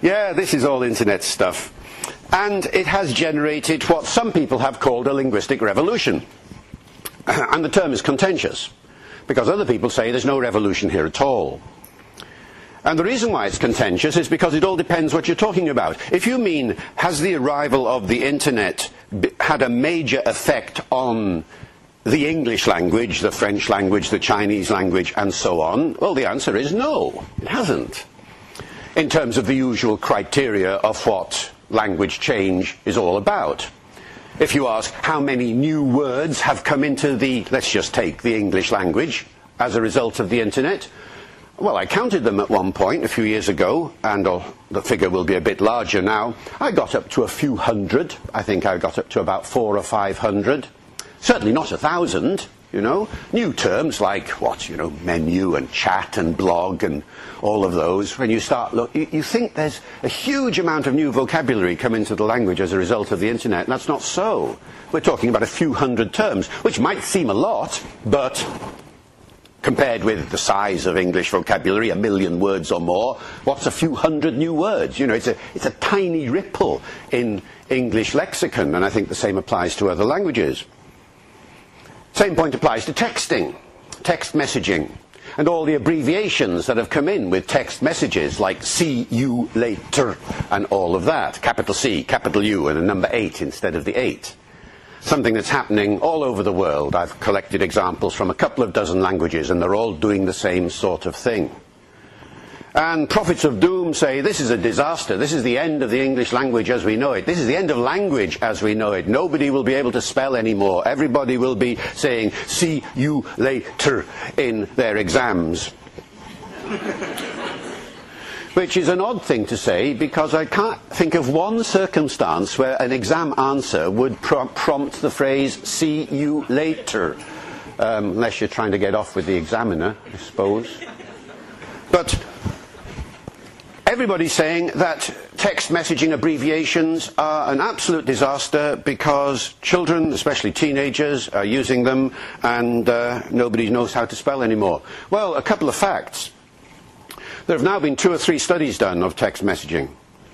Yeah, this is all internet stuff. And it has generated what some people have called a linguistic revolution. And the term is contentious, because other people say there's no revolution here at all. And the reason why it's contentious is because it all depends what you're talking about. If you mean, has the arrival of the internet had a major effect on the English language, the French language, the Chinese language, and so on, well, the answer is no, it hasn't. In terms of the usual criteria of what language change is all about. If you ask how many new words have come into the, let's just take the English language as a result of the internet, well, I counted them at one point a few years ago, and the figure will be a bit larger now. I got up to a few hundred. I think I got up to about 400 or 500. Certainly not 1,000, you know. New terms like, menu and chat and blog and all of those. When you start you think there's a huge amount of new vocabulary come into the language as a result of the internet, and that's not so. We're talking about a few hundred terms, which might seem a lot, but compared with the size of English vocabulary, 1 million words or more, what's a few hundred new words? You know, it's a tiny ripple in English lexicon, and I think the same applies to other languages. Same point applies to texting, text messaging, and all the abbreviations that have come in with text messages, like see you later, and all of that. Capital C, capital U, and a number 8 instead of the 8. Something that's happening all over the world. I've collected examples from a couple of dozen languages, and they're all doing the same sort of thing. And prophets of doom say this is a disaster. This is the end of the English language as we know it. This is the end of language as we know it. Nobody will be able to spell anymore. Everybody will be saying see you later in their exams. Which is an odd thing to say, because I can't think of one circumstance where an exam answer would prompt the phrase, see you later. Unless you're trying to get off with the examiner, I suppose. But everybody's saying that text messaging abbreviations are an absolute disaster because children, especially teenagers, are using them and nobody knows how to spell anymore. Well, a couple of facts. There have now been 2 or 3 studies done of text messaging.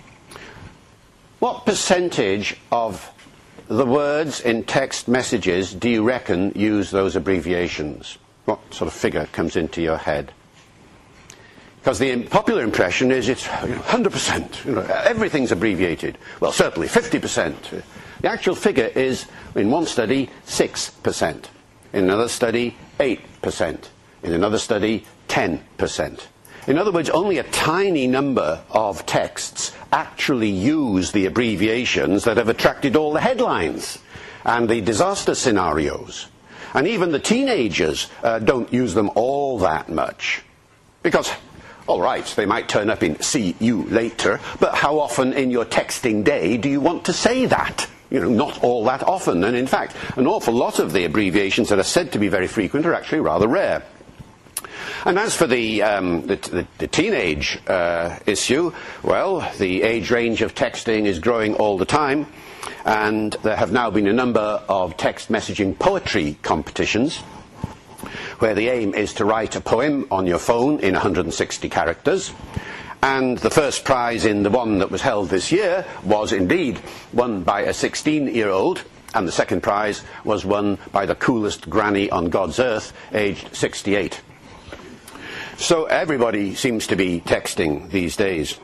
What percentage of the words in text messages do you reckon use those abbreviations? What sort of figure comes into your head? Because the popular impression is it's 100%. Everything's abbreviated. Well, certainly 50%. The actual figure is, in one study, 6%. In another study, 8%. In another study, 10%. In other words, only a tiny number of texts actually use the abbreviations that have attracted all the headlines and the disaster scenarios. And even the teenagers don't use them all that much. Because, all right, they might turn up in see you later, but how often in your texting day do you want to say that? You know, not all that often. And in fact, an awful lot of the abbreviations that are said to be very frequent are actually rather rare. And as for the teenage issue, well, the age range of texting is growing all the time, and there have now been a number of text messaging poetry competitions where the aim is to write a poem on your phone in 160 characters. And the first prize in the one that was held this year was indeed won by a 16-year-old, and the second prize was won by the coolest granny on God's earth, aged 68. So everybody seems to be texting these days.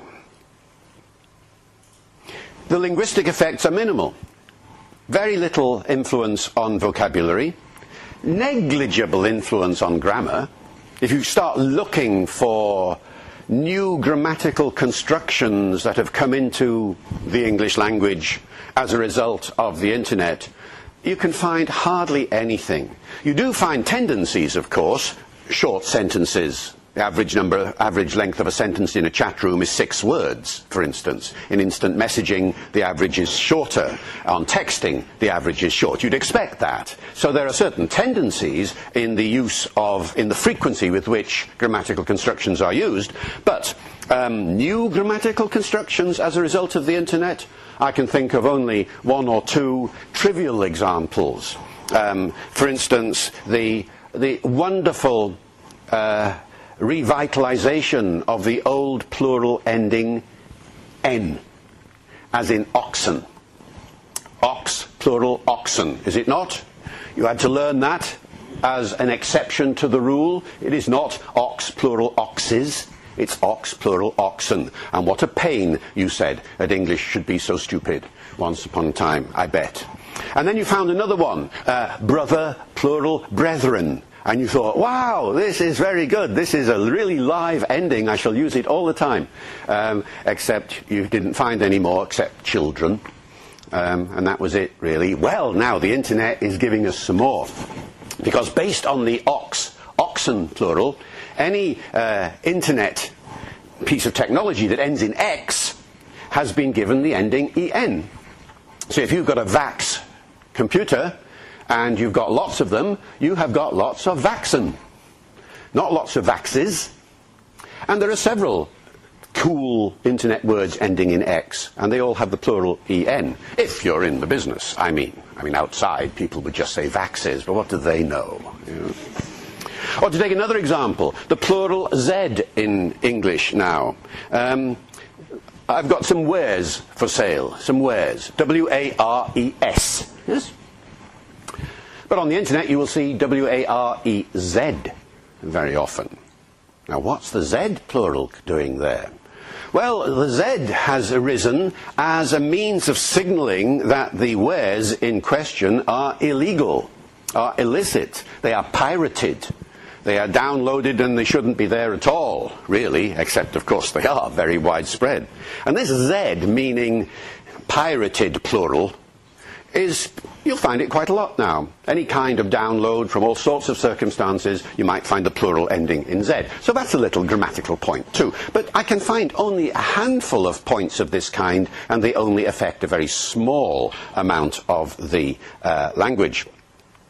The linguistic effects are minimal. Very little influence on vocabulary. Negligible influence on grammar. If you start looking for new grammatical constructions that have come into the English language as a result of the internet, you can find hardly anything. You do find tendencies, of course, short sentences. The average length of a sentence in a chat room is 6 words, for instance. In instant messaging, the average is shorter. On texting, the average is short. You'd expect that. So there are certain tendencies in the frequency with which grammatical constructions are used. But new grammatical constructions as a result of the internet, I can think of only 1 or 2 trivial examples. For instance, the wonderful revitalization of the old plural ending E-N, as in oxen. Ox, plural, oxen, is it not? You had to learn that as an exception to the rule. It is not ox, plural, oxes. It's ox, plural, oxen. And what a pain, you said, that English should be so stupid once upon a time, I bet. And then you found another one, brother, plural, brethren. And you thought, wow, this is very good. This is a really live ending. I shall use it all the time. Except you didn't find any more except children. And that was it, really. Well, now the internet is giving us some more. Because based on the oxen, plural, any internet piece of technology that ends in X has been given the ending EN. So if you've got a VAX computer and you've got lots of them, you have got lots of VAXen. Not lots of VAXes. And there are several cool internet words ending in X, and they all have the plural EN. If you're in the business, I mean outside people would just say VAXes, but what do they know? You know? Or to take another example, the plural Z in English now. I've got some wares for sale, some wares, W-A-R-E-S, yes? But on the internet you will see W-A-R-E-Z very often. Now what's the Z plural doing there? Well, the Z has arisen as a means of signalling that the wares in question are illegal, are illicit, they are pirated. They are downloaded and they shouldn't be there at all, really, except, of course, they are very widespread. And this Z, meaning pirated, plural, you'll find it quite a lot now. Any kind of download from all sorts of circumstances, you might find the plural ending in Z. So that's a little grammatical point, too. But I can find only a handful of points of this kind, and they only affect a very small amount of the language.